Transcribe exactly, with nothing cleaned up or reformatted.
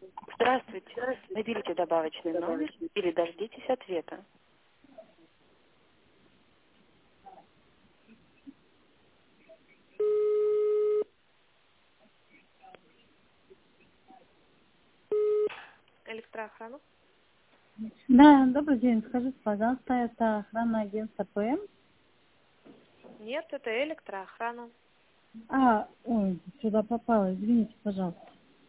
Здравствуйте. Наберите добавочный номер или дождитесь ответа. Электроохрана? Да, добрый день. Скажите, пожалуйста, это охранное агентство ПМ? Нет, это электроохрана. А, ой, сюда попало, извините, пожалуйста.